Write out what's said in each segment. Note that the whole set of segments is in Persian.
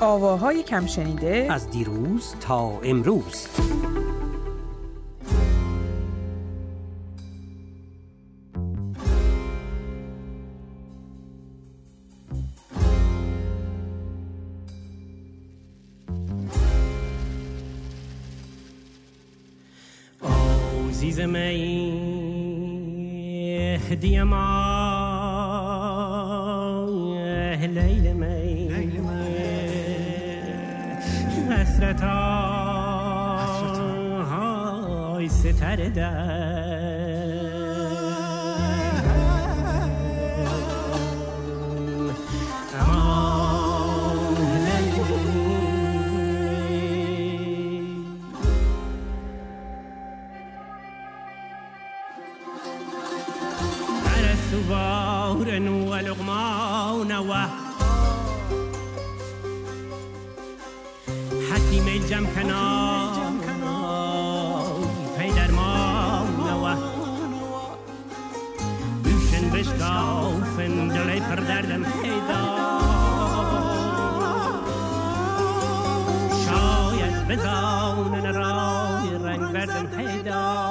آواهای کم شنیده از دیروز تا امروز. عزیز مهدی ما لیل می حسرت های ستر در جم کنای پیدر ما نوا دوشن بشکافن دلی پر دردم پیدا شاید بزانن رای رنگ بردم پیدا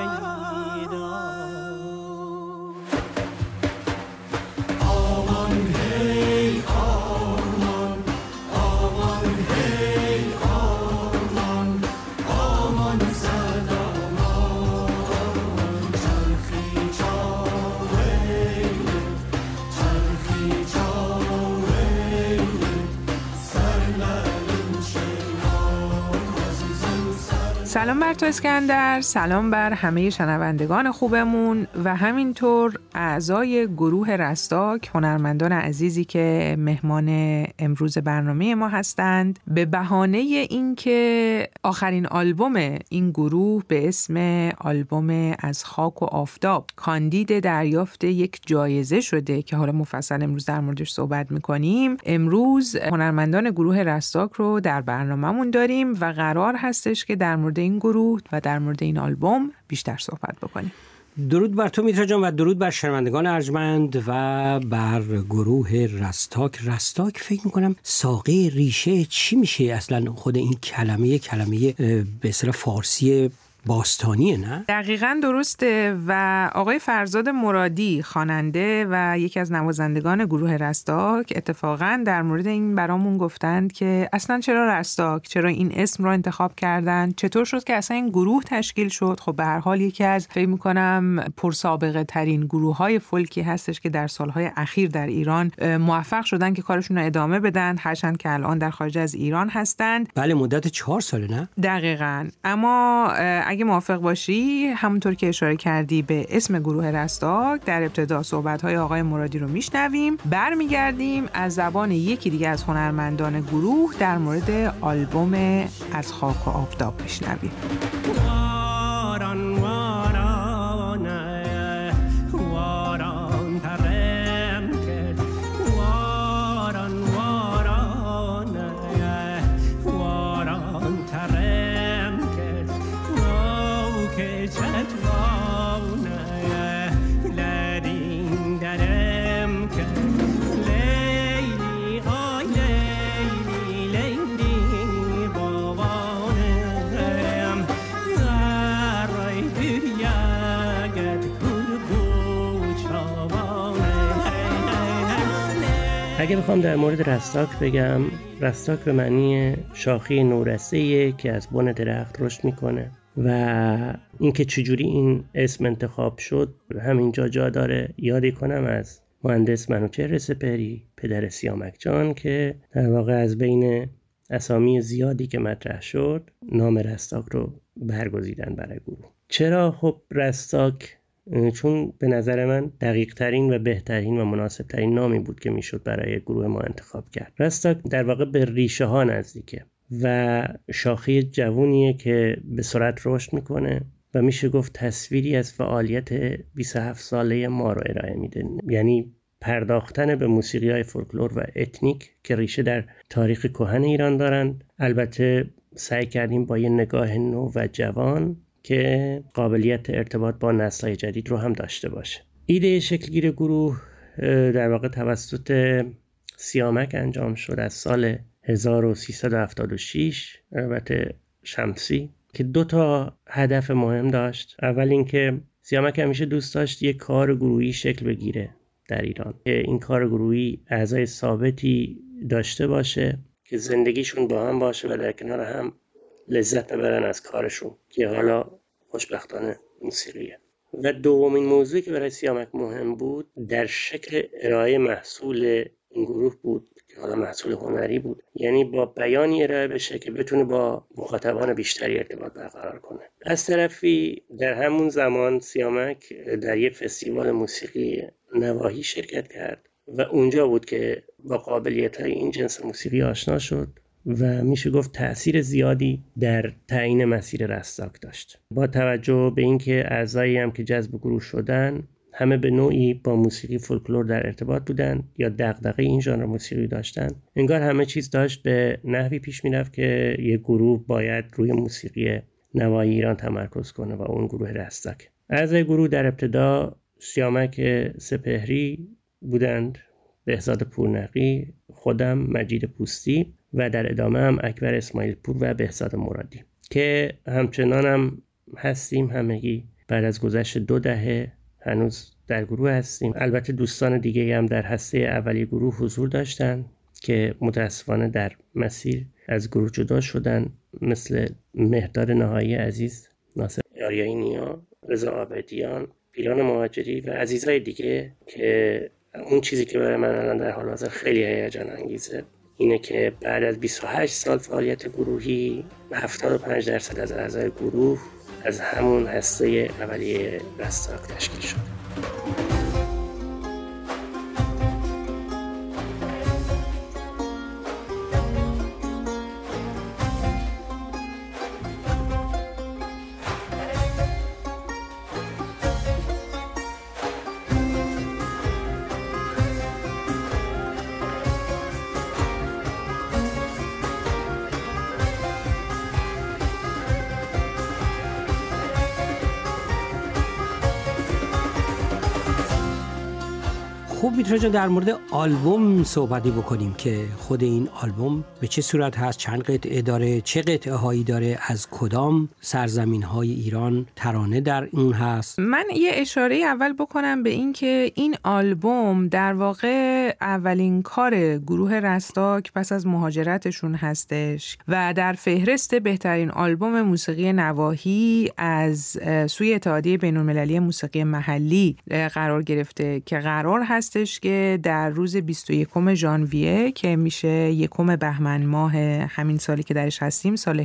سلام بر تو اسکندر، سلام بر همه شنوندگان خوبمون و همینطور اعضای گروه رستاک، هنرمندان عزیزی که مهمان امروز برنامه ما هستند. به بهانه اینکه آخرین آلبوم این گروه به اسم آلبوم از خاک و آفتاب کاندید دریافت یک جایزه شده که حالا مفصل امروز در موردش صحبت میکنیم، امروز هنرمندان گروه رستاک رو در برنامه‌مون داریم و قرار هستش که در مورد این گروه و در مورد این آلبوم بیشتر صحبت بکنیم. درود بر تو میترا جان و درود بر شنوندگان ارجمند و بر گروه رستاک. رستاک فکر میکنم ساقه ریشه چی میشه اصلا؟ خود این کلمه به اصطلاح فارسی باستانیه، نه؟ دقیقاً درسته. و آقای فرزاد مرادی خواننده و یکی از نوازندگان گروه رستاک اتفاقاً در مورد این برامون گفتند که اصلاً چرا رستاک، چرا این اسم رو انتخاب کردن، چطور شد که اصلا این گروه تشکیل شد. خب به هر حال یکی از فکر می‌کنم پرسابقه ترین گروه‌های فولکی هستش که در سال‌های اخیر در ایران موفق شدن که کارشون رو ادامه بدن، هرچند که الان در خارج از ایران هستند. بله، مدت 4 ساله، نه؟ دقیقاً. اما اگه موافق باشی همونطور که اشاره کردی به اسم گروه رستاک، در ابتدا صحبت‌های آقای مرادی رو میشنویم، برمیگردیم از زبان یکی دیگه از هنرمندان گروه در مورد آلبوم از خاک و آفتاب میشنویم. اگه بخوام در مورد رستاک بگم، رستاک به معنی شاخه نورسته‌ایه که از بن درخت رشد میکنه و اینکه چجوری این اسم انتخاب شد همینجا جا داره یادی کنم از مهندس منوچهر سپهری، پدر سیامک جان، که در واقع از بین اسامی زیادی که مطرح شد نام رستاک رو برگزیدن برای گروه. چرا؟ خب رستاک چون به نظر من دقیق ترین و بهترین و مناسب ترین نامی بود که میشد برای گروه ما انتخاب کرد. رستاک در واقع به ریشه ها نزدیکه و شاخه جوونیه که به سرعت رشد میکنه و میشه گفت تصویری از فعالیت 27 ساله ما رو ارائه میده. یعنی پرداختن به موسیقی‌های فولکلور و اتنیک که ریشه در تاریخ کهن ایران دارند. البته سعی کردیم با یه نگاه نو و جوان که قابلیت ارتباط با نسل‌های جدید رو هم داشته باشه. ایده شکلگیر گروه در واقع توسط سیامک انجام شد از سال 1376 البته شمسی، که 2 هدف مهم داشت. اول اینکه سیامک همیشه دوست داشت یک کار گروهی شکل بگیره در ایران، که این کار گروهی اعضای ثابتی داشته باشه که زندگیشون با هم باشه و در کنار هم لذت ببرن از کارشون، که حالا خوشبختانه موسیقیه. و دومین موضوعی که برای سیامک مهم بود در شکل ارائه محصول این گروه بود، که حالا محصول هنری بود، یعنی با بیانی ارائه بشه که بتونه با مخاطبان بیشتری ارتباط برقرار کنه. از طرفی در همون زمان سیامک در یک فستیوال موسیقی نواحی شرکت کرد و اونجا بود که با قابلیت‌های این جنس موسیقی آشنا شد و میشه گفت تأثیر زیادی در تعیین مسیر رستاک داشت. با توجه به اینکه اعضایی هم که جذب گروه شدن همه به نوعی با موسیقی فولکلور در ارتباط بودن یا دغدغه این ژانر موسیقی داشتن، انگار همه چیز داشت به نحوی پیش میرفت که یک گروه باید روی موسیقی نوایی ایران تمرکز کنه و اون گروه رستاک. اعضای گروه در ابتدا سیامک سپهری بودند، بهزاد پورنقی، خودم مجید پوستی و در ادامه هم اکبر اسماعیل پور و بهزاد مرادی، که همچنان هم هستیم همگی. بعد از گذشت 2 دهه هنوز در گروه هستیم. البته دوستان دیگه هم در هسته اولی گروه حضور داشتن که متاسفانه در مسیر از گروه جدا شدن، مثل مهداد نهایی عزیز، ناصر آریایی نیا، رضا عابدیان، پیران مهاجری و عزیزای دیگه. که اون چیزی که برای من الان در حال حاضر خیلی هیجان انگیزه اینه که بعد از 28 سال فعالیت گروهی 75% از اعضای گروه از همون هسته اولیه رستاک تشکیل شد. خوب میتونه در مورد آلبوم صحبتی بکنیم که خود این آلبوم به چه صورت هست، چند قطعه داره، چه قطعه هایی داره، از کدام سرزمین های ایران ترانه در اون هست. من یه اشاره اول بکنم به این که این آلبوم در واقع اولین کار گروه رستاک پس از مهاجرتشون هستش و در فهرست بهترین آلبوم موسیقی نواحی از سوی اتحادیه بین‌المللی موسیقی محلی قرار گرفته، که قرار هستش که در روز 21 ژانویه که میشه 1 بهمن ماه همین سالی که درش هستیم، سال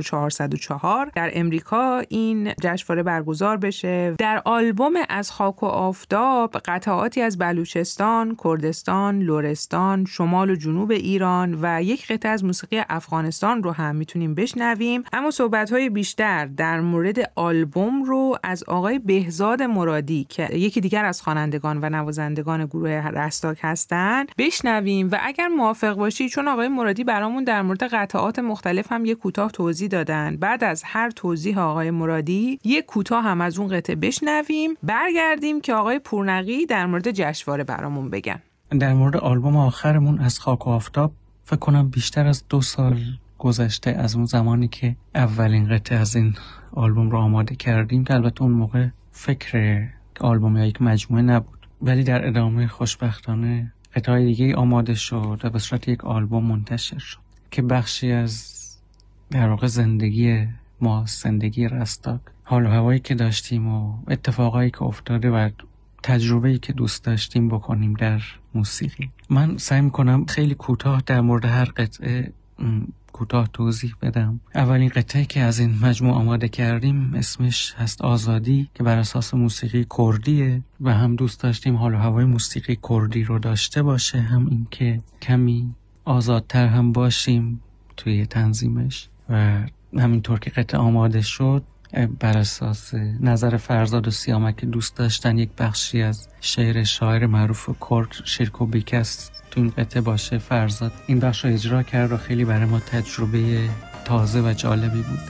1404 در امریکا این جشنواره برگزار بشه. در آلبوم از خاک و آفتاب قطعاتی از بلوچستان، کردستان، لرستان، شمال و جنوب ایران و یک قطعه از موسیقی افغانستان رو هم میتونیم بشنویم. اما صحبت‌های بیشتر در مورد آلبوم رو از آقای بهزاد مرادی که یکی دیگر از خوانندگان و نوازندگان گروه رستاک هستن بشنویم. و اگر موافق باشی، چون آقای مرادی برامون در مورد قطعات مختلف هم یک کوتاه توضیح دادن، بعد از هر توضیح آقای مرادی یک کوتاه هم از اون قطعه بشنویم، برگردیم که آقای پورنقی در مورد جشنواره برامون بگن. در مورد آلبوم آخرمون از خاک و آفتاب فکر کنم بیشتر از 2 سال گذشته از اون زمانی که اولین قطعه از این آلبوم رو آماده کردیم، که البته اون موقع فکر آلبوم یا یک مجموعه نبود، ولی در ادامه خوشبختانه قطعه دیگه آماده شد و به صورت یک آلبوم منتشر شد که بخشی از در واقع زندگی ما، زندگی رستاک، حال و هوایی که داشتیم و اتفاقایی که افتاده و تجربه‌ای که دوست داشتیم بکنیم در موسیقی. من سعی می‌کنم خیلی کوتاه در مورد هر قطعه کوتاه توضیح بدم. اولین قطعه که از این مجموعه آماده کردیم اسمش هست آزادی، که بر اساس موسیقی کردیه و هم دوست داشتیم حال و هوای موسیقی کردی رو داشته باشه، هم این که کمی آزادتر هم باشیم توی تنظیمش. و همینطور که قطعه آماده شد بر اساس نظر فرزاد و سیامک که دوست داشتن یک بخشی از شعر شاعر معروف کرد شیرکو بیکس تو این قطعه باشه، فرزاد این بخش رو اجرا کرد و خیلی برای ما تجربه تازه و جالبی بود.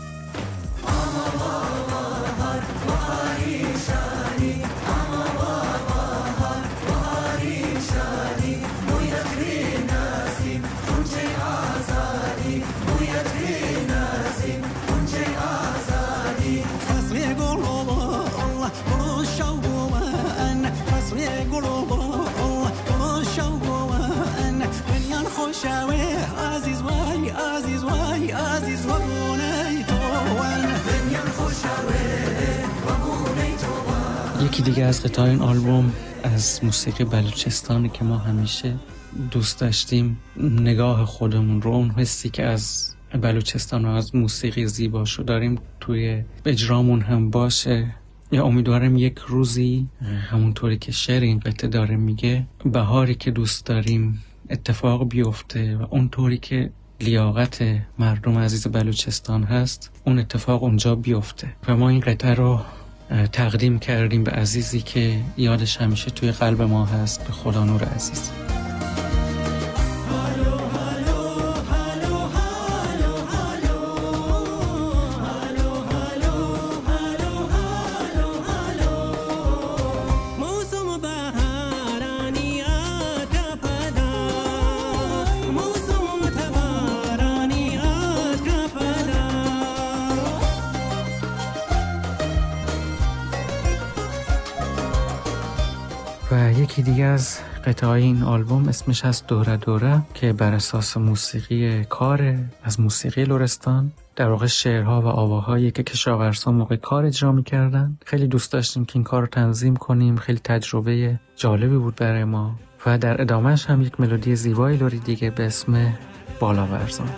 شادی یکی دیگه از قطعه این آلبوم از موسیقی بلوچستانی که ما همیشه دوست داشتیم نگاه خودمون رو، اون حسی که از بلوچستان و از موسیقی زیباشو داریم توی اجرامون هم باشه. یا امیدوارم یک روزی همونطوری که شعر این قطعه داره میگه بهاری که دوست داریم اتفاق بیفته و اونطوری که لیاقت مردم عزیز بلوچستان هست اون اتفاق اونجا بیفته. و ما این قطعه رو تقدیم کردیم به عزیزی که یادش همیشه توی قلب ما هست، به خدانور عزیز. و یکی دیگه از قطعه‌های این آلبوم اسمش از دوره دوره که بر اساس موسیقی کار از موسیقی لرستان، در واقع شعرها و آواهایی که کشاورزا موقع کار اجرا می‌کردن. خیلی دوست داشتیم که این کار رو تنظیم کنیم، خیلی تجربه جالبی بود برای ما. و در ادامهش هم یک ملودی زیبایی لری دیگه به اسم بالاورزان.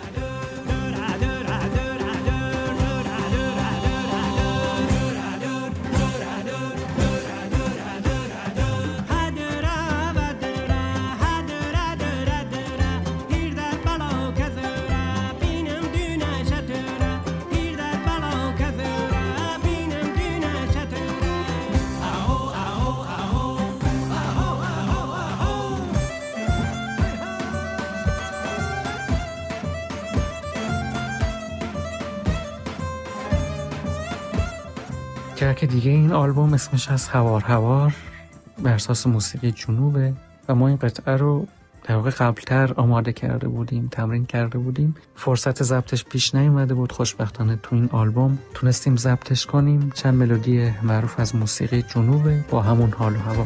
که دیگه این آلبوم اسمش از هوار هوار بر اساس موسیقی جنوبه و ما این قطعه رو در واقع قبلتر آماده کرده بودیم، تمرین کرده بودیم. فرصت ضبطش پیش نیومده بود، خوشبختانه تو این آلبوم تونستیم ضبطش کنیم. چند ملودی معروف از موسیقی جنوبه با همون حال و هوا.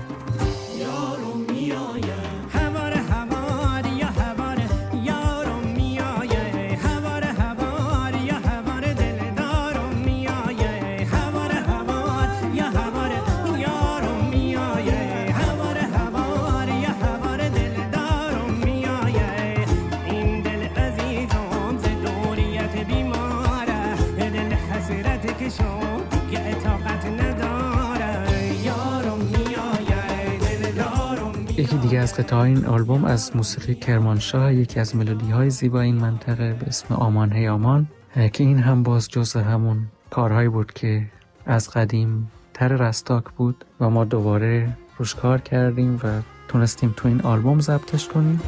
یکی دیگه از قطعه‌های این آلبوم از موسیقی کرمانشاه، یکی از ملودی‌های زیبا این منطقه به اسم آمان هی آمان، که این هم باز جزء همون کارهایی بود که از قدیم تر رستاک بود و ما دوباره روش کار کردیم و تونستیم تو این آلبوم ضبطش کنیم.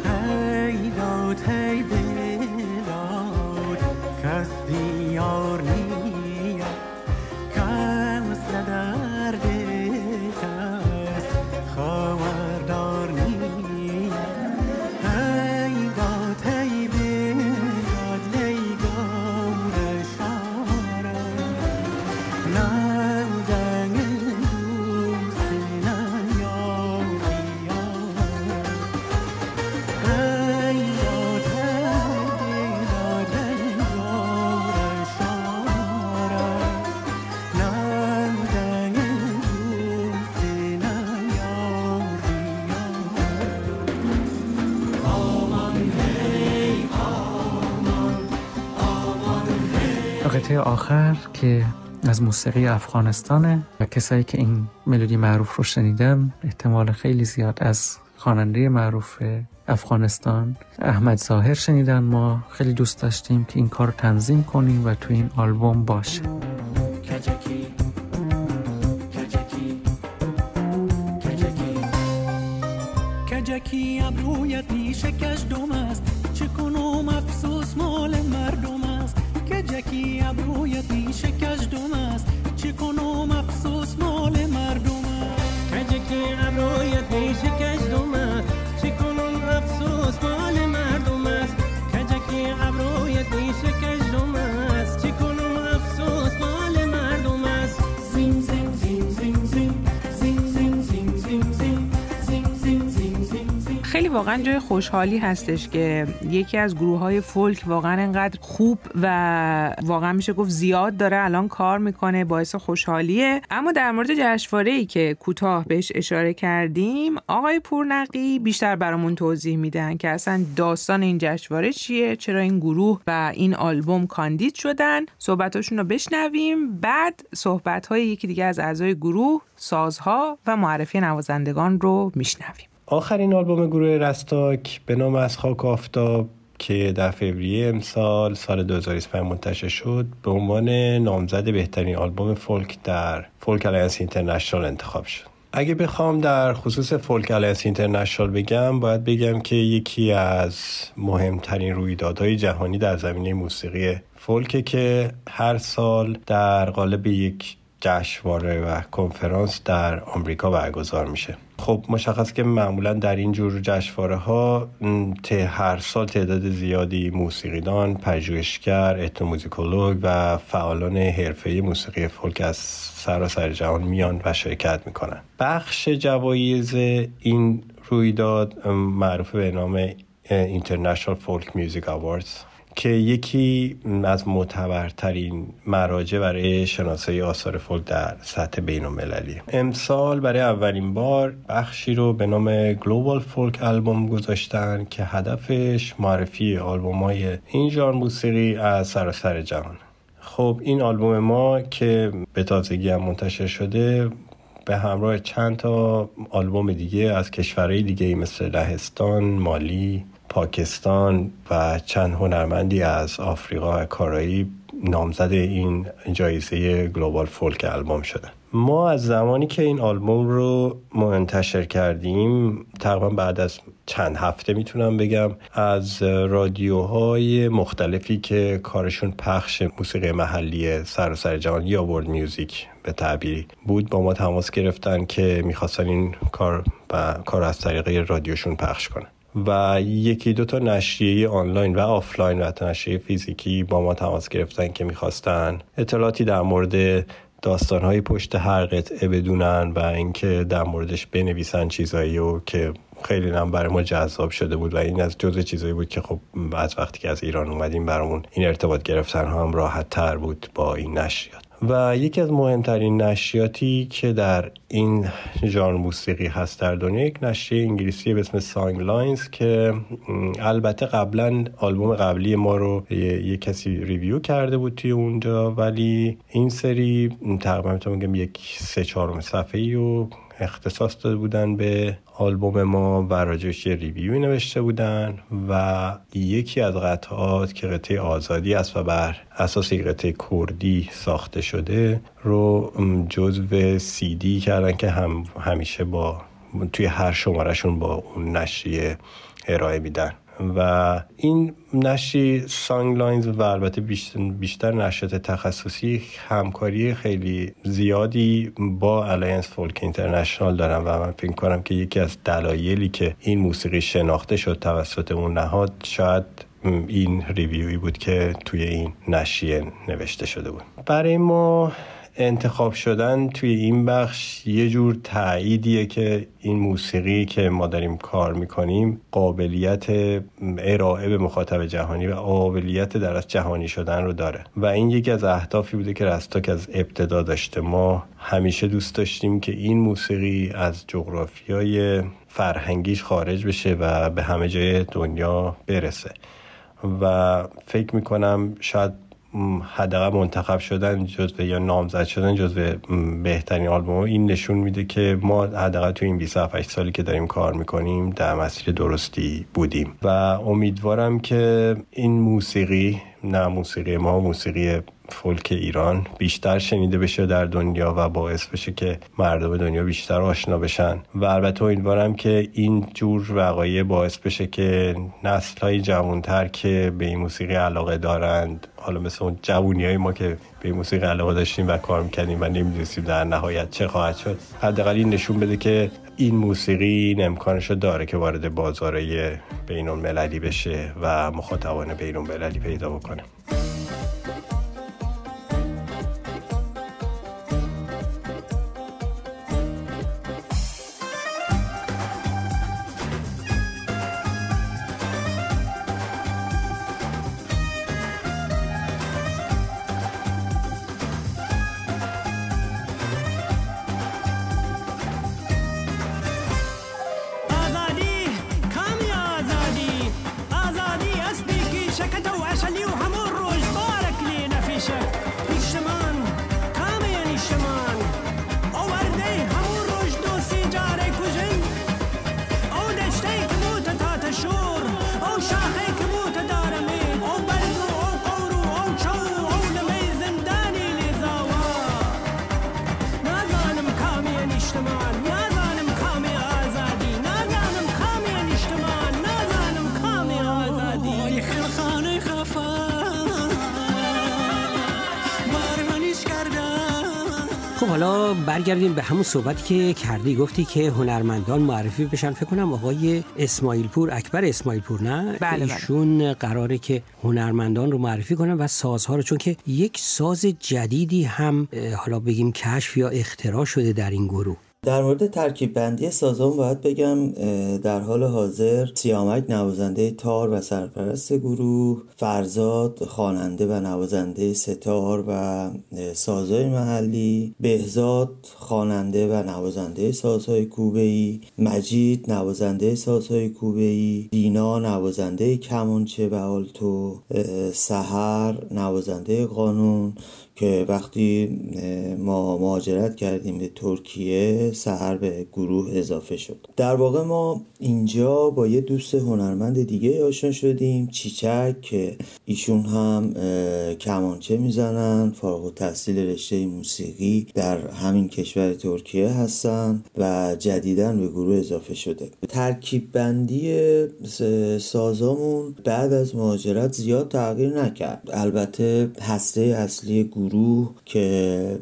قطعه آخر که از موسیقی افغانستانه و کسایی که این ملودی معروف رو شنیدن احتمال خیلی زیاد از خواننده معروف افغانستان احمد ظاهر شنیدن. ما خیلی دوست داشتیم که این کار رو تنظیم کنیم و تو این آلبوم باشه. کجکی ابرویت نیشه کشدم است، چه کنم افسوس مال مردم است. کجکی ابرویت نیشه کشدم است، چه کنم افسوس مال مردم است. کجکی ابرویت نیشه کشدم است، چه کنم افسوس مال مردم است. کجکی ابرویت نیشه کشدم است، چه کنم افسوس مال مردم است. زین زین زین زین زین زین زین زین زین زین زین زین زین زین زین. خیلی واقعا جای خوشحالی هستش که یکی از گروه‌های فولک واقعا انقدر خوب و واقعا میشه گفت زیاد داره الان کار میکنه، باعث خوشحالیه. اما در مورد جشنواره‌ای که کوتاه بهش اشاره کردیم، آقای پورنقی بیشتر برامون توضیح میدن که اصلا داستان این جشنواره چیه، چرا این گروه و این آلبوم کاندید شدن. صحبتاشون رو بشنویم، بعد صحبت‌های یکی دیگه از اعضای گروه، سازها و معرفی نوازندگان رو میشنویم. آخرین آلبوم گروه رستاک به نام از خاک و آفتاب که در فوریه امسال سال 2025 منتشر شد به عنوان نامزد بهترین آلبوم فولک در فولک آلیانس اینترنشنال انتخاب شد. اگه بخوام در خصوص فولک آلیانس اینترنشنال بگم، باید بگم که یکی از مهمترین رویدادهای جهانی در زمینه موسیقی فولکه که هر سال در قالب یک جشنواره و کنفرانس در آمریکا برگزار میشه. خب مشخص که معمولا در این جور جشنواره ها هر سال تعداد زیادی موسیقیدان، پژوهشگر، اتنوموزیکولوگ و فعالان حرفه‌ای موسیقی فولک از سراسر جهان میان و شرکت میکنن. بخش جوایز این رویداد معروف به نام International Folk Music Awards که یکی از معتبرترین مراجع برای شناسایی آثار فولک در سطح بین‌المللی. امسال برای اولین بار بخشی رو به نام گلوبال فولک آلبوم گذاشتن که هدفش معرفی آلبوم‌های این ژانر موسیقی از سراسر جهان. خب این آلبوم ما که به تازگی هم منتشر شده به همراه چند تا آلبوم دیگه از کشورهای دیگه مثل لهستان، مالی، پاکستان و چند هنرمندی از آفریقا و کارائیب نامزد این جایزه گلوبال فولک آلبوم شدن. ما از زمانی که این آلبوم رو منتشر کردیم، تقریبا بعد از چند هفته میتونم بگم، از رادیوهای مختلفی که کارشون پخش موسیقی محلی سراسر جهان یا ورلد میوزیک به تعبیری بود با ما تماس گرفتن که میخواستن این کار از طریق رادیوشون پخش کنن. و یکی دو تا نشریه آنلاین و آفلاین و حتی نشریه فیزیکی با ما تماس گرفتن که میخواستن اطلاعاتی در مورد داستانهای پشت هر قطعه بدونن و اینکه در موردش بنویسن چیزایی و که خیلی هم برای ما جذاب شده بود و این از جزء چیزایی بود که خب از وقتی که از ایران اومدیم برامون این ارتباط گرفتن هم راحت تر بود با این نشریات. و یکی از مهمترین نشریاتی که در این ژانر موسیقی هست در دنیا یک نشریه انگلیسی به اسم سانگ لاینز که البته قبلا آلبوم قبلی ما رو یک کسی ریویو کرده بود توی اونجا، ولی این سری تقریبا میگم یک 3/4 صفحه‌ای رو اختصاص داده بودن به آلبوم ما و راجعش یه ریویوی نوشته بودن و یکی از قطعات که قطعه آزادی است و بر اساس یک قطعه کردی ساخته شده رو جزو CD کردن که همیشه توی هر شمارهشون با اون نشریه ارائه میدن. و این نشریه سانگ لاینز و البته بیشتر نشریات تخصصی همکاری خیلی زیادی با الاینس فولک اینترنشنال دارن و من فکر کنم که یکی از دلایلی که این موسیقی شناخته شد توسط اون نهاد شاید این ریویوی بود که توی این نشریه نوشته شده بود. برای ما انتخاب شدن توی این بخش یه جور تأییدیه که این موسیقی که ما داریم کار میکنیم قابلیت ارائه به مخاطب جهانی و قابلیت در از جهانی شدن رو داره و این یکی از اهدافی بوده که رستاک از ابتدا داشته. ما همیشه دوست داشتیم که این موسیقی از جغرافیای فرهنگیش خارج بشه و به همه جای دنیا برسه و فکر میکنم شاید حداقل منتخب شدن جزو یا نامزد شدن جزو بهترین آلبوم این نشون میده که ما حداقل تو این 27 سالی که داریم کار میکنیم در مسیر درستی بودیم و امیدوارم که این موسیقی ما موسیقی فولک ایران بیشتر شنیده بشه در دنیا و باعث بشه که مردم دنیا بیشتر آشنا بشن و البته امیدوارم که این جور وقایع باعث بشه که نسل‌های جوان‌تر که به این موسیقی علاقه دارند، حالا مثل اون جوونیای ما که به این موسیقی علاقه داشتیم و کار می‌کردیم و نمی‌دونستیم در نهایت چه خواهد شد، حداقل این نشون بده که این موسیقی امکانشو داره که وارد بازارهای بین‌المللی بشه و مخاطبان بین‌المللی پیدا بکنه. خب حالا برگردیم به همون صحبتی که کردی، گفتی که هنرمندان معرفی بشن. فکر کنم آقای اسماعیل پور، اکبر اسماعیل پور، نه؟ بله. ایشون قراره که هنرمندان رو معرفی کنن و سازها رو، چون که یک ساز جدیدی هم حالا بگیم کشف یا اختراع شده در این گروه. در مورد ترکیب بندی سازان باید بگم در حال حاضر سیامک نوازنده تار و سرپرست گروه، فرزاد خواننده و نوازنده ستار و سازهای محلی، بهزاد خواننده و نوازنده سازهای کوبه‌ای، مجید نوازنده سازهای کوبه‌ای، دینا نوازنده کمانچه و آلتو، سحر نوازنده قانون که وقتی ما مهاجرت کردیم به ترکیه سحر به گروه اضافه شد. در واقع ما اینجا با یه دوست هنرمند دیگه آشنا شدیم، چیچک، که ایشون هم کمانچه میزنن، فارغ التحصیل رشته موسیقی در همین کشور ترکیه هستن و جدیداً به گروه اضافه شده. ترکیب بندی سازامون بعد از مهاجرت زیاد تغییر نکرد. البته هسته اصلی گروه که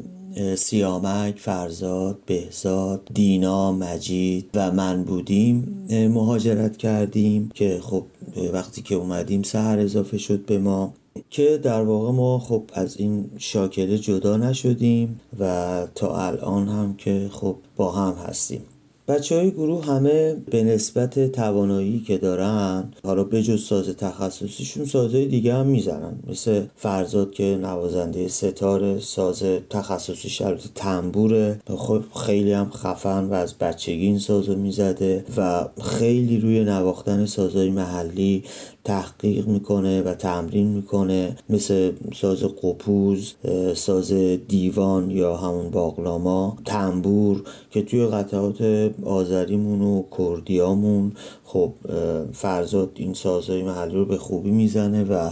سیامک، فرزاد، بهزاد، دینا، مجید و من بودیم مهاجرت کردیم که خب وقتی که اومدیم سحر اضافه شد به ما، که در واقع ما خب از این شاکله جدا نشدیم و تا الان هم که خب با هم هستیم. بچه‌های گروه همه به نسبت توانایی که دارن، حالا بجز ساز تخصصیشون سازهای دیگه هم میزنن، مثل فرزاد که نوازنده ستاره، ساز تخصصیش البته تنبوره، خب خیلی هم خفن و از بچگی این سازو میزده و خیلی روی نواختن سازهای محلی تحقیق میکنه و تمرین میکنه، مثل ساز قپوز، ساز دیوان یا همون باقلاما، تنبور که توی قطعات آذریمون و کردیامون خب فرزاد این سازهای محلی رو به خوبی میزنه و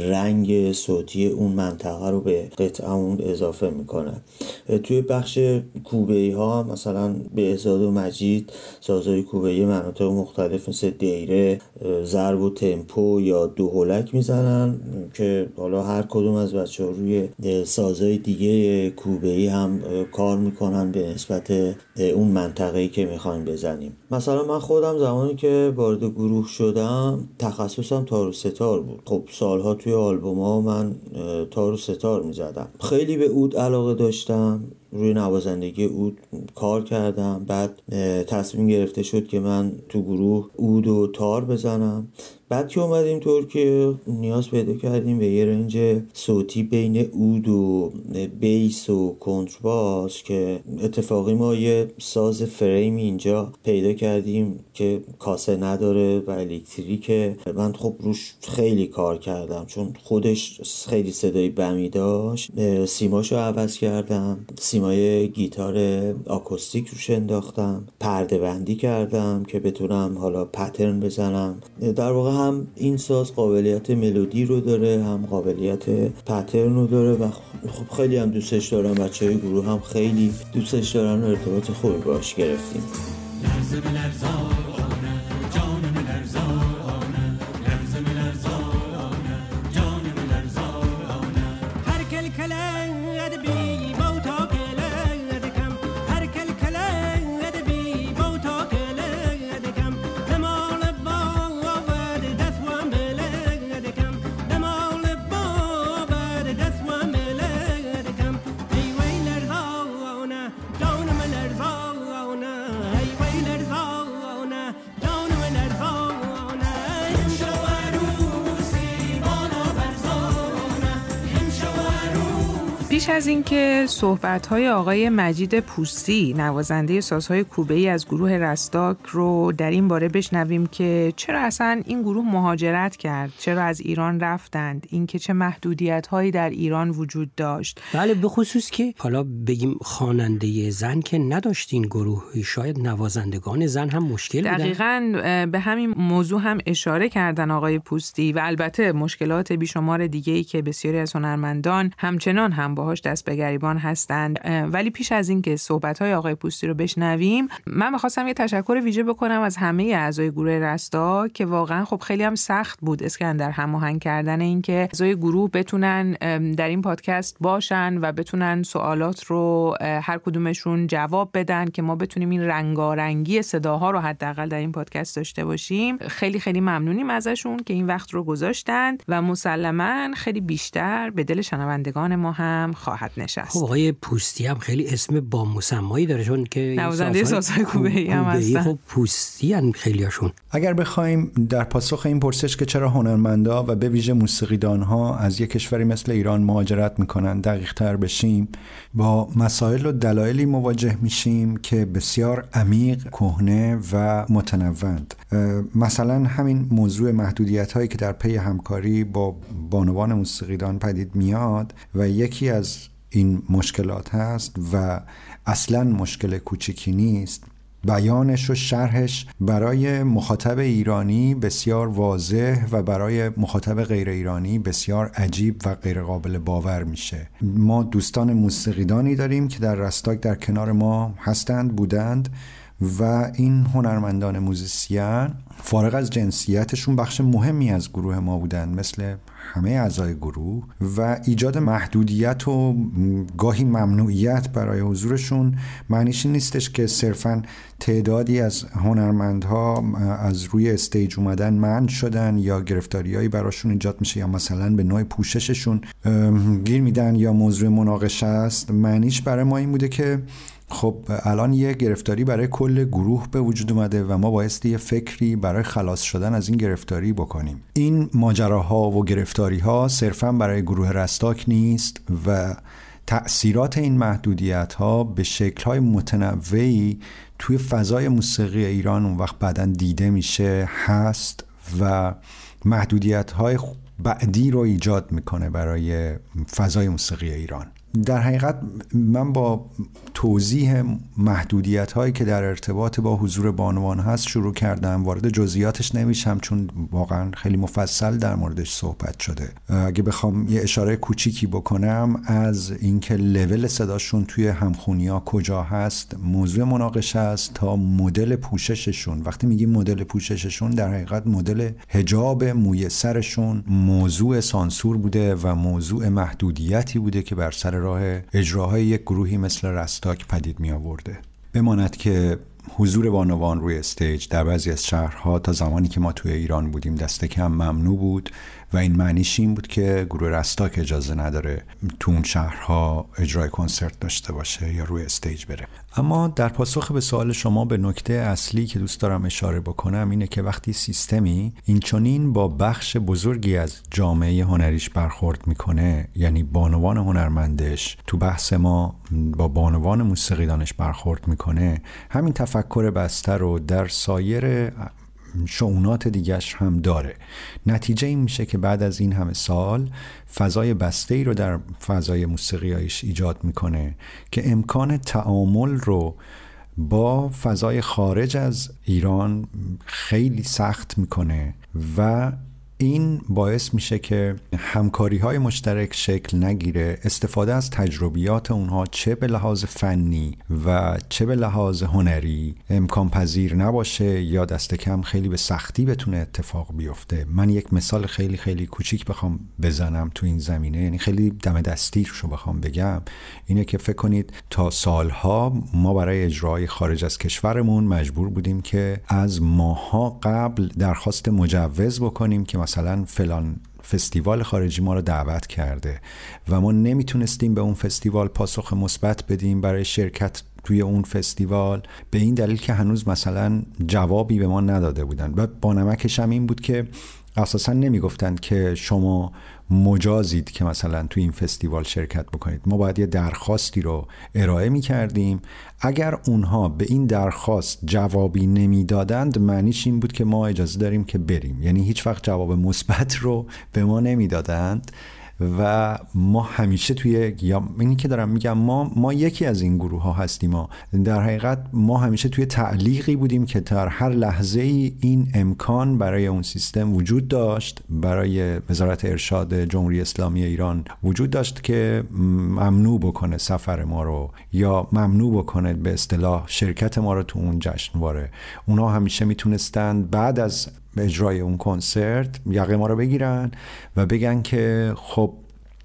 رنگ صوتی اون منطقه رو به قطعه‌مون اضافه میکنه. توی بخش کوبه‌ای ها مثلا بهزاد و مجید سازهای کوبه‌ای مناطق مختلف مثل دیره، ضرب و تمپو یا دوهلک میزنن که حالا هر کدوم از بچه‌ها روی سازهای دیگه کوبه‌ای هم کار میکنن به نسبت اون منطقه‌ای که میخوایم بزنیم. مثلا من خودم زمانی که وارد گروه شدم تخصصم تار و ستار بود. خب سالها توی آلبوم‌ها من تار و ستار میزدم. خیلی به عود علاقه داشتم، روی نوازندگی عود کار کردم. بعد تصمیم گرفته شد که من تو گروه عود و تار بزنم. بعد که اومدیم ترکیه نیاز پیدا کردیم به یه رنج صوتی بین عود و بیس و کنترباس که اتفاقی ما یه ساز فریم اینجا پیدا کردیم که کاسه نداره و الکتریکه. من خب روش خیلی کار کردم چون خودش خیلی صدای بمی داشت. سیماشو عوض کردم، سیمای گیتار آکوستیک روش انداختم، پرده بندی کردم که بتونم حالا پترن بزنم. در واقع هم این ساز قابلیت ملودی رو داره، هم قابلیت پترن رو داره و خب خیلی هم دوستش دارم. بچه‌های گروه هم خیلی دوستش دارن و ارتباط خوبی باش گرفتیم. پیش از اینکه صحبت‌های آقای مجید پوستی نوازنده سازهای کوبه‌ای از گروه رستاک رو در این باره بشنویم که چرا اصلا این گروه مهاجرت کرد، چرا از ایران رفتند، اینکه چه محدودیت‌هایی در ایران وجود داشت. بله، به خصوص که حالا بگیم خواننده زن که نداشت این گروه، شاید نوازندگان زن هم مشکل بودن. دقیقاً به همین موضوع هم اشاره کردن آقای پوستی و البته مشکلات بیشمار دیگه‌ای که بسیاری از هنرمندان همچنان هم باهاش باهاش دست به گریبان هستند. ولی پیش از این که صحبت‌های آقای پوستی رو بشنویم، من می‌خواستم یه تشکر ویژه بکنم از همه اعضای گروه رستاک که واقعا خب خیلی هم سخت بود اسکندر هماهنگ کردن این که اعضای گروه بتونن در این پادکست باشن و بتونن سوالات رو هر کدومشون جواب بدن که ما بتونیم این رنگارنگی صداها رو حداقل در این پادکست داشته باشیم. خیلی خیلی ممنونیم ازشون که این وقت رو گذاشتند و مسلماً خیلی بیشتر به دل شنوندگان ما هم خواهد نشست. خب آقای پوستی هم خیلی اسم با مسمایی داره، چون که نوازنده سازهای کوبه‌ای هم هستن. خب پوستی ان خیلیاشون. اگر بخوایم در پاسخ این پرسش که چرا هنرمندا و به ویژه موسیقیدان‌ها از یک کشوری مثل ایران مهاجرت میکنن دقیق‌تر بشیم، با مسائل و دلایلی مواجه میشیم که بسیار عمیق، کهنه و متنوعند. مثلا همین موضوع محدودیت‌هایی که در پی همکاری با بانوان موسیقیدان پدید میاد و یکی از این مشکلات هست و اصلاً مشکل کوچیکی نیست. بیانش و شرحش برای مخاطب ایرانی بسیار واضح و برای مخاطب غیر ایرانی بسیار عجیب و غیر قابل باور میشه. ما دوستان موسیقیدانی داریم که در رستاک در کنار ما هستند، بودند و این هنرمندان موزیسین فارغ از جنسیتشون بخش مهمی از گروه ما بودند، مثل همه اعضای گروه، و ایجاد محدودیت و گاهی ممنوعیت برای حضورشون معنیش نیستش که صرفاً تعدادی از هنرمندها از روی استیج اومدن منع شدن یا گرفتاریایی براشون ایجاد میشه یا مثلا به نوع پوشششون گیر میدن یا موضوع مناقشه است. معنیش برای ما این بوده که خب الان یه گرفتاری برای کل گروه به وجود اومده و ما بایستی یه فکری برای خلاص شدن از این گرفتاری بکنیم. این ماجراها و گرفتاری‌ها صرفاً برای گروه رستاک نیست و تأثیرات این محدودیت‌ها به شکل‌های متنوعی توی فضای موسیقی ایران اون وقت بعداً دیده میشه، هست و محدودیت‌های بعدی رو ایجاد میکنه برای فضای موسیقی ایران. در حقیقت من با توضیح محدودیت هایی که در ارتباط با حضور بانوان هست شروع کردم. وارد جزئیاتش نمیشم چون واقعا خیلی مفصل در موردش صحبت شده. اگه بخوام یه اشاره کوچیکی بکنم از اینکه لول صداشون توی همخونی‌ها کجا هست، موضوع مناقشه است، تا مدل پوشششون. وقتی میگیم مدل پوشششون در حقیقت مدل حجاب موی سرشون موضوع سانسور بوده و موضوع محدودیتی بوده که بر سر راه اجراهای یک گروهی مثل رستاک پدید می آورده. بماند که حضور بانوان روی استیج در بعضی از شهرها تا زمانی که ما توی ایران بودیم دست کم ممنوع بود و این معنیش این بود که گروه رستاک اجازه نداره تو اون شهرها اجرای کنسرت داشته باشه یا روی استیج بره. اما در پاسخ به سوال شما به نکته اصلی که دوست دارم اشاره بکنم اینه که وقتی سیستمی اینچنین با بخش بزرگی از جامعه هنریش برخورد میکنه، یعنی بانوان هنرمندش، تو بحث ما با بانوان موسیقیدانش برخورد میکنه، همین تفکر بسته رو در سایر شؤونات دیگرش هم داره. نتیجه این میشه که بعد از این همه سال فضای بسته‌ای رو در فضای موسیقیایش ایجاد میکنه که امکان تعامل رو با فضای خارج از ایران خیلی سخت میکنه و این باعث میشه که همکاری‌های مشترک شکل نگیره، استفاده از تجربیات اونها چه به لحاظ فنی و چه به لحاظ هنری امکان پذیر نباشه یا دست کم خیلی به سختی بتونه اتفاق بیفته. من یک مثال خیلی خیلی کوچیک بخوام بزنم تو این زمینه، یعنی خیلی دم دستیشو بخوام بگم، اینه که فکر کنید تا سالها ما برای اجرای خارج از کشورمون مجبور بودیم که از ماها قبل درخواست مجوز بکنیم که مثلا فلان فستیوال خارجی ما رو دعوت کرده و ما نمیتونستیم به اون فستیوال پاسخ مثبت بدیم برای شرکت توی اون فستیوال، به این دلیل که هنوز مثلا جوابی به ما نداده بودن. و بانمکش هم این بود که اساسا نمیگفتند که شما مجازید که مثلا توی این فستیوال شرکت بکنید. ما باید یه درخواستی رو ارائه میکردیم. اگر اونها به این درخواست جوابی نمیدادند معنیش این بود که ما اجازه داریم که بریم، یعنی هیچ وقت جواب مثبت رو به ما نمیدادند و ما همیشه توی، یا اینی که دارم میگم، ما یکی از این گروه ها هستیم. در حقیقت ما همیشه توی تعلیقی بودیم که در هر لحظه این امکان برای اون سیستم وجود داشت، برای وزارت ارشاد جمهوری اسلامی ایران وجود داشت که ممنوع بکنه سفر ما رو یا ممنوع بکنه به اصطلاح شرکت ما رو تو اون جشنواره. اونا همیشه میتونستند بعد از اجرای اون کنسرت یقه ما رو بگیرن و بگن که خب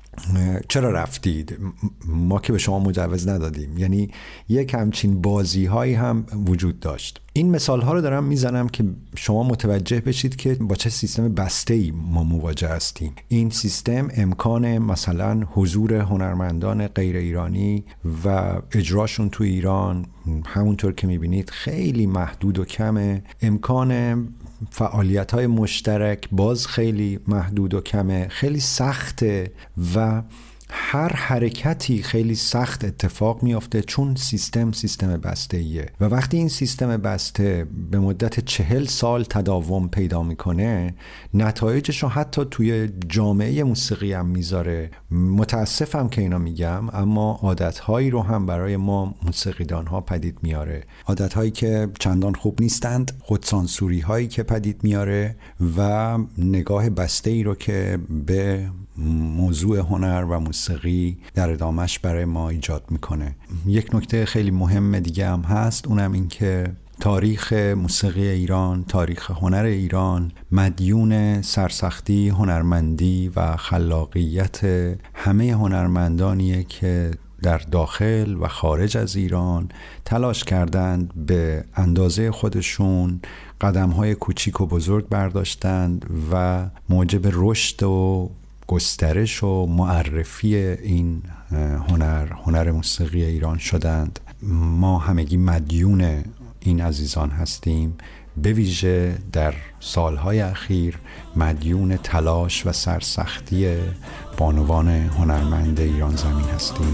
چرا رفتید؟ ما که به شما مجوز ندادیم. یعنی یک همچین بازی هایی هم وجود داشت. این مثال ها رو دارم میزنم که شما متوجه بشید که با چه سیستم بسته‌ای ما مواجه هستیم. این سیستم امکان مثلا حضور هنرمندان غیر ایرانی و اجراشون تو ایران همونطور که میبینید خیلی محدود و کمه. امکان فعالیت‌های مشترک باز خیلی محدود و کمه، خیلی سخته و هر حرکتی خیلی سخت اتفاق میافته چون سیستم بسته‌ایه و وقتی این سیستم بسته به مدت 40 سال تداوم پیدا میکنه نتایجش رو حتی توی جامعه موسیقی هم میذاره. متاسفم که اینا میگم، اما عادتهایی رو هم برای ما موسیقیدان ها پدید میاره، عادتهایی که چندان خوب نیستند، خودسانسوری هایی که پدید میاره و نگاه بسته‌ای رو که به موضوع هنر و موسیقی در ادامش برای ما ایجاد میکنه. یک نکته خیلی مهم دیگه هم هست، اونم این که تاریخ موسیقی ایران، تاریخ هنر ایران مدیون سرسختی، هنرمندی و خلاقیت همه هنرمندانیه که در داخل و خارج از ایران تلاش کردند به اندازه خودشون قدم‌های کوچیک و بزرگ برداشتند و موجب رشد و گسترش و معرفی این هنر موسیقی ایران شدند. ما همگی مدیون این عزیزان هستیم، به ویژه در سالهای اخیر مدیون تلاش و سرسختی بانوان هنرمند ایران زمین هستیم.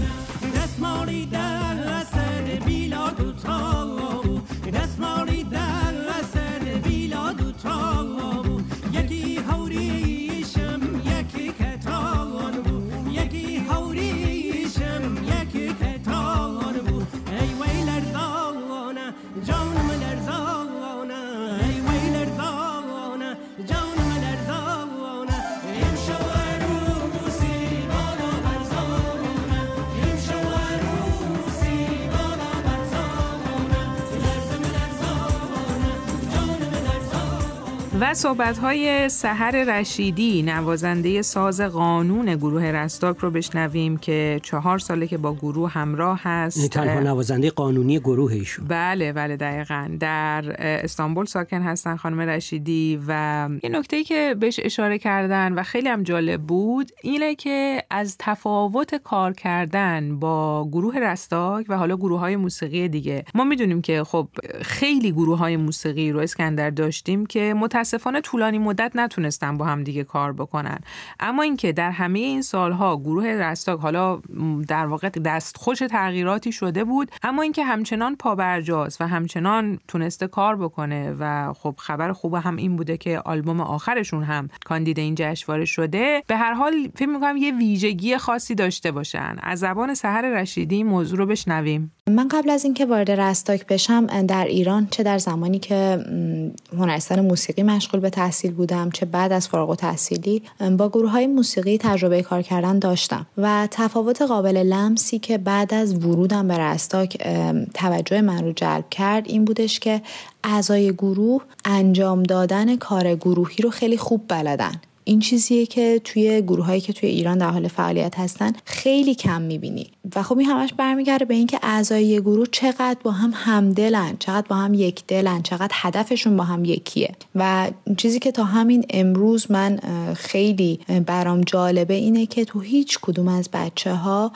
و صحبت‌های سحر رشیدی، نوازنده ساز قانون گروه رستاک رو بشنویم که 4 ساله که با گروه همراه هست. تنها نوازنده قانونی گروه ایشون. بله دقیقاً. در استانبول ساکن هستن خانم رشیدی و یه نکته‌ای که بهش اشاره کردن و خیلی هم جالب بود اینه که از تفاوت کار کردن با گروه رستاک و حالا گروه‌های موسیقی دیگه، ما میدونیم که خب خیلی گروه‌های موسیقی رو اسکندر داشتیم که متاسفانه طولانی مدت نتونستن با هم دیگه کار بکنن، اما اینکه در همه این سالها گروه رستاک حالا در واقع دستخوش تغییراتی شده بود، اما اینکه همچنان پابرجاست و همچنان تونسته کار بکنه و خب خبر خوب هم این بوده که آلبوم آخرشون هم کاندید این جشنواره شده. به هر حال فکر می‌کنم یه ویژگی خاصی داشته باشن. از زبان سحر رشیدی موضوع رو بشنویم. من قبل از اینکه وارد رستاک بشم در ایران، چه در زمانی که هنرستان موسیقی مشغول به تحصیل بودم چه بعد از فارغ التحصیلی، با گروه‌های موسیقی تجربه کار کردن داشتم و تفاوت قابل لمسی که بعد از ورودم به رستاک توجه من رو جلب کرد این بودش که اعضای گروه انجام دادن کار گروهی رو خیلی خوب بلدن. این چیزیه که توی گروهایی که توی ایران در حال فعالیت هستن خیلی کم میبینی و خب این همش برمیگرده به این که اعضای گروه چقدر با هم همدلن، چقدر با هم یک دلن، چقدر هدفشون با هم یکیه. و چیزی که تا همین امروز من خیلی برام جالبه اینه که تو هیچ کدوم از بچه‌ها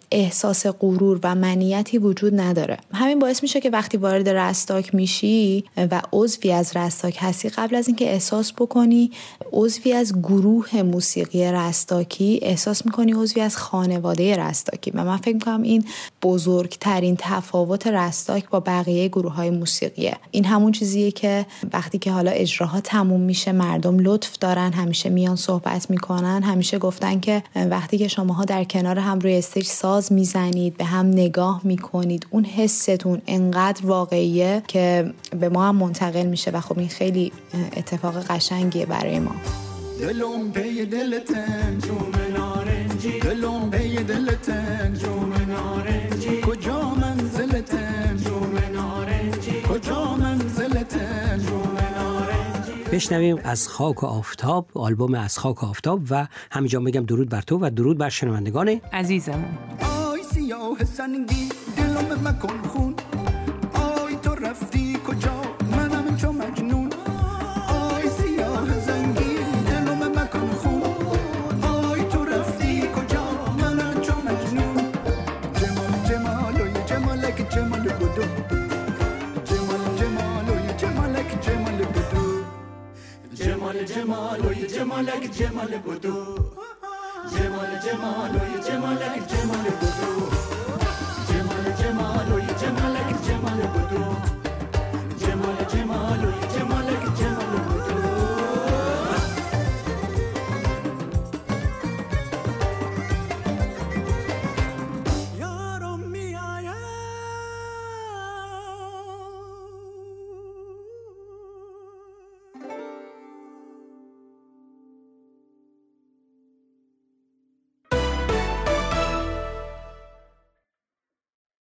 احساس غرور و منیتی وجود نداره. همین باعث میشه که وقتی وارد رستاک میشی و عضوی از رستاک هستی، قبل از اینکه احساس بکنی عضوی از گروه موسیقی رستاکی، احساس میکنی عضوی از خانواده رستاکی. و من فکر میکنم این بزرگترین تفاوت رستاک با بقیه گروه‌های موسیقیه. این همون چیزیه که وقتی که حالا اجراها تموم میشه مردم لطف دارن، همیشه میان صحبت میکنن، همیشه گفتن که وقتی که شماها در کنار هم روی استیج ساز میزنید، به هم نگاه میکنید، اون حستون انقدر واقعیه که به ما هم منتقل میشه و خب این خیلی اتفاق قشنگیه برای ما. دلم پی دلتن جوم نارنجی، دلم پی دلتن جوم نارنجی، کجا منزلتن جوم نارنجی، کجا منزلتن جوم نارنجی. بشنویم از خاک و آفتاب، آلبوم از خاک و آفتاب، و همینجا بگم درود بر تو و درود بر شنوندگان عزیزمون. آی سیاه سنگی دلم مکن خون، آی تو رفتی کجا منم چو مجنون، آی سیاه سنگی دلم مکن خون، آی تو رفتی کجا منم چو مجنون. جمال جمالوی جمالک جمال بدو، جمال جمالوی جمالک جمال بدو، جمال جمالوی جمالک جمال بدو، جمال جمالوی جمالک جمال بدو، جمال جمالوی جمالک جمال بدو.